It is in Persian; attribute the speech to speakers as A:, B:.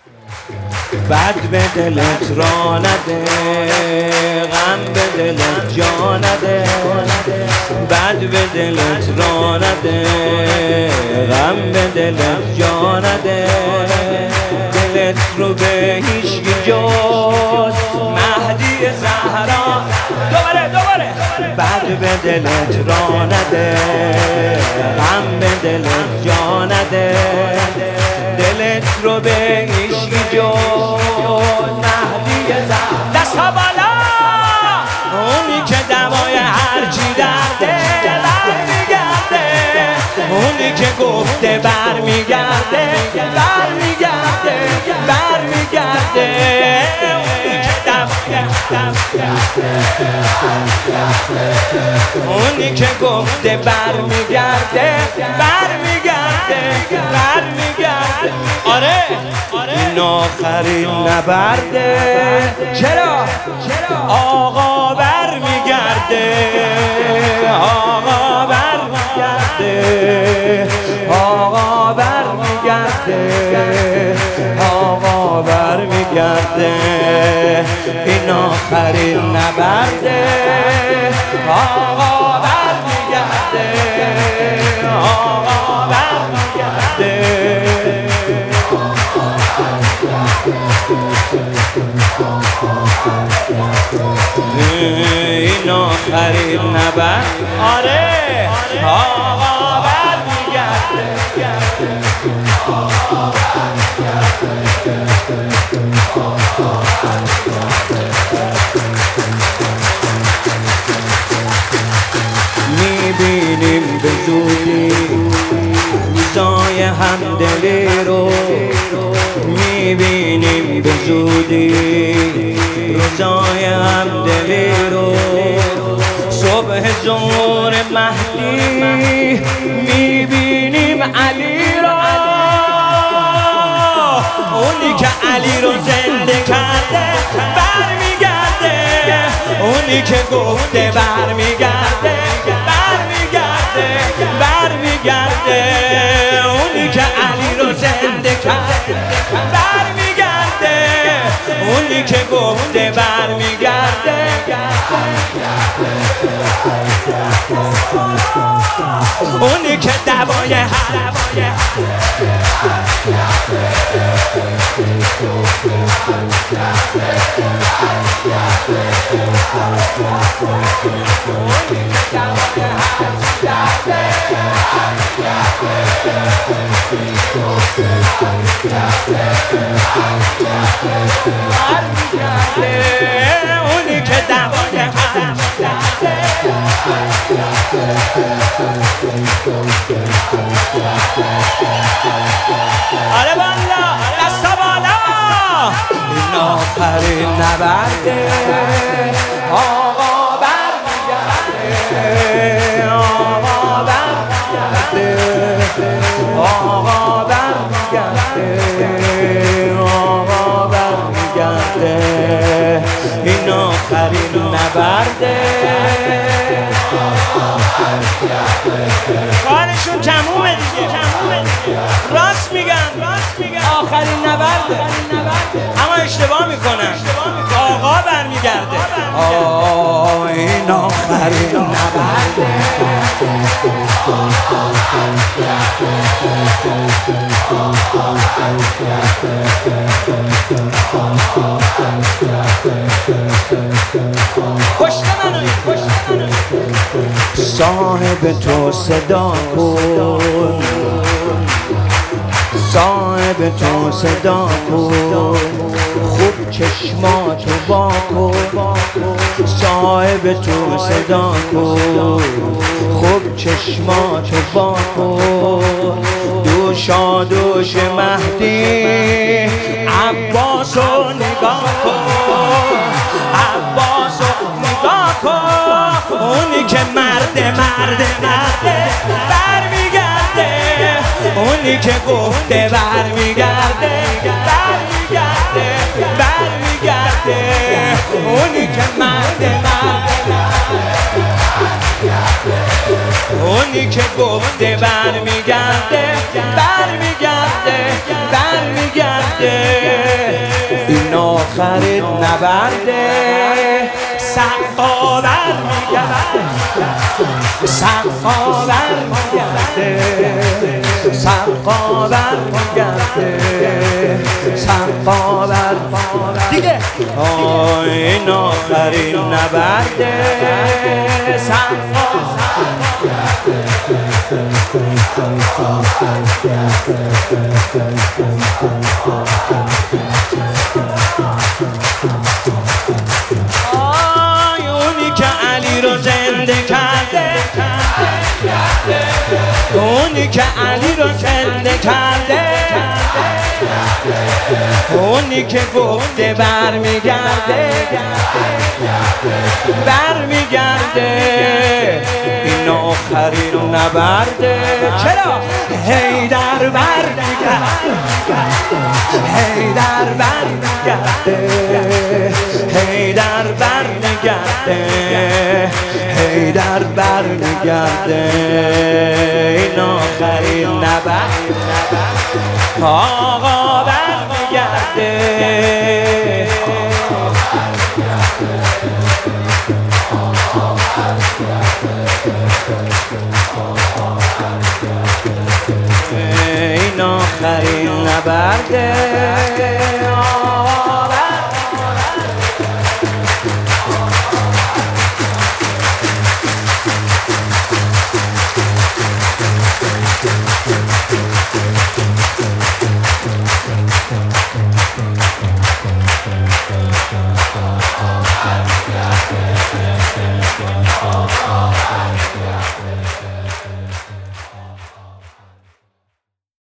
A: بد به دلت را نده، غم به دلت جا نده. بد به دلت را نده، غم به دلت جا نده. دلت رو به هیچکی جز مهدی زهرا دوباره بد به دلت را نده، غم به دلت جا نده. دلت رو به هیچکی جز مهدی زهرا دستا بالا. اونی که دوای هرچی درده برمیگرده، اونی که گفته برمیگرده برمیگرده برمیگرده. اونی که گفته برمیگرده برمیگرده برمیگرده. آره این آخرین نبرده. چرا آقا برمیگرده، آقا برمیگرده، آقا برمیگرده، آقا برمیگرده. این آخرین نبرده. آقا برمیگرده، آقا برمیگرده. این آخرین نبرد. آره آقا برمیگرده. میبینیم به زودی روزای همدلی رو، میبینیم به زودی روزای همدلی رو. صبح ظهور مهدی میبینیم علی را، اونی که علی رو زنده کرده برمیگرده، اونی که گفته برمیگرده برمیگرده برمیگرده. اونی که علی رو زنده کرده برمیگرده، اونی که گفته برمیگرده. اونی که دوای اونی که دوای آره بالا دستا بالا. این آخرین نبرده. آقا برمیگرده، آقا برمیگرده، آقا برمیگرده، آقا برمیگرده. این آخرین نبرده. کارشون تمومه دیگه، راست میگن آخرین نبرده. اما اشتباه میکنن، آقا برمیگرده. این آخرین نبرده. صاحب تو صدا کن، صاحب تو صدا کن، خوب چشماتو وا کن. صاحب تو صدا کن، خوب چشماتو وا کن. دوشا دوش مهدی عباسو نگاه کن، عباسو نگاه کن. اونی که مرده برمیگرده، اونی که گفته برمیگرده برمیگرده برمیگرده. اونی که مرده اونی که گفته برمیگرده برمیگرده برمیگرده. این آخرین نبرده سقا برمیگرده سقا برمیگرده سقا برمیگرده سقا برمیگرده دیگه این آخرین نبرده سقا اونی که علی رو زنده کرده اونی که علی رو زنده کرده اونی که گفته برمیگرده برمیگرده این آخرین نبرده چرا؟ حیدر برمیگرده حیدر برمیگرده حیدر برمیگرده حیدر برمیگرده این آخرین نبرده آقا برمیگرده این آخرین نبرده